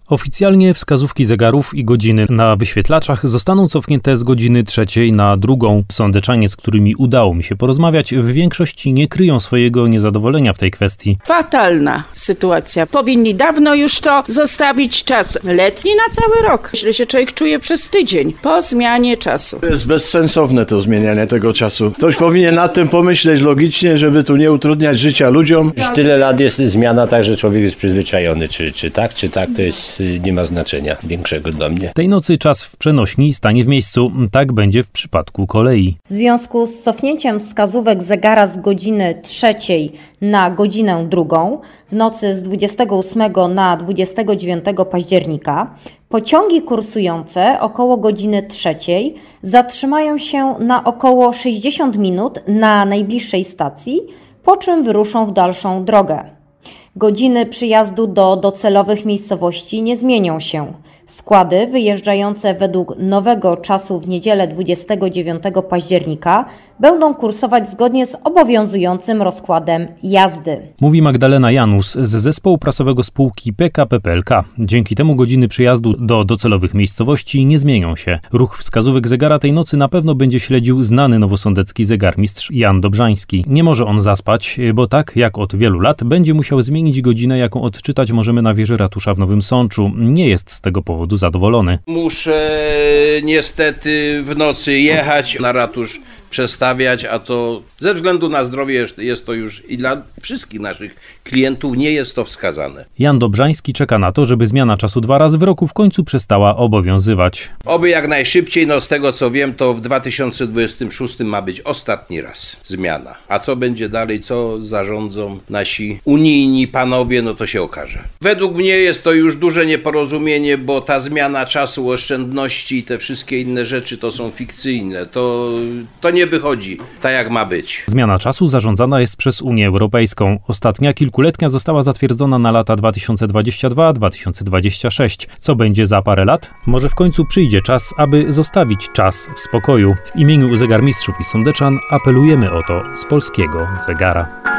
Oficjalnie wskazówki zegarów i godziny na wyświetlaczach zostaną cofnięte z godziny 3 na 2. Sądeczanie, z którymi udało mi się porozmawiać, w większości nie kryją swojego niezadowolenia w tej kwestii. Fatalna sytuacja. Powinni dawno już to zostawić czas letni na cały rok. Źle się człowiek czuje przez tydzień po zmianie czasu. To jest bezsensowne to zmienianie tego czasu. Ktoś powinien nad tym pomyśleć logicznie, żeby tu nie utrudniać życia ludziom. Już tyle lat jest zmiana, tak, że człowiek jest przyzwyczajony. Czy tak, to jest, nie ma znaczenia większego dla mnie. Tej nocy czas w przenośni stanie w miejscu. Tak będzie w przypadku kolei. W związku z cofnięciem wskazówek zegara z godziny 3 na godzinę 2 w nocy z 28 na 29 października pociągi kursujące około godziny 3 zatrzymają się na około 60 minut na najbliższej stacji, po czym wyruszą w dalszą drogę. Godziny przyjazdu do docelowych miejscowości nie zmienią się. Składy wyjeżdżające według nowego czasu w niedzielę 29 października będą kursować zgodnie z obowiązującym rozkładem jazdy. Mówi Magdalena Janus z zespołu prasowego spółki PKP PLK. Dzięki temu godziny przyjazdu do docelowych miejscowości nie zmienią się. Ruch wskazówek zegara tej nocy na pewno będzie śledził znany nowosądecki zegarmistrz Jan Dobrzański. Nie może on zaspać, bo tak jak od wielu lat będzie musiał zmienić godzinę, jaką odczytać możemy na wieży ratusza w Nowym Sączu. Nie jest z tego powodu zadowolony. Muszę niestety w nocy jechać na ratusz, przestawiać, a to ze względu na zdrowie jest to już i dla wszystkich naszych klientów nie jest to wskazane. Jan Dobrzański czeka na to, żeby zmiana czasu 2 razy w roku w końcu przestała obowiązywać. Oby jak najszybciej, z tego co wiem, to w 2026 ma być ostatni raz zmiana. A co będzie dalej, co zarządzą nasi unijni panowie, to się okaże. Według mnie jest to już duże nieporozumienie, bo ta zmiana czasu, oszczędności i te wszystkie inne rzeczy to są fikcyjne. To nie wychodzi tak jak ma być. Zmiana czasu zarządzana jest przez Unię Europejską. Ostatnia kilkuletnia została zatwierdzona na lata 2022-2026. Co będzie za parę lat? Może w końcu przyjdzie czas, aby zostawić czas w spokoju. W imieniu zegarmistrzów i sądeczan apelujemy o to z polskiego zegara.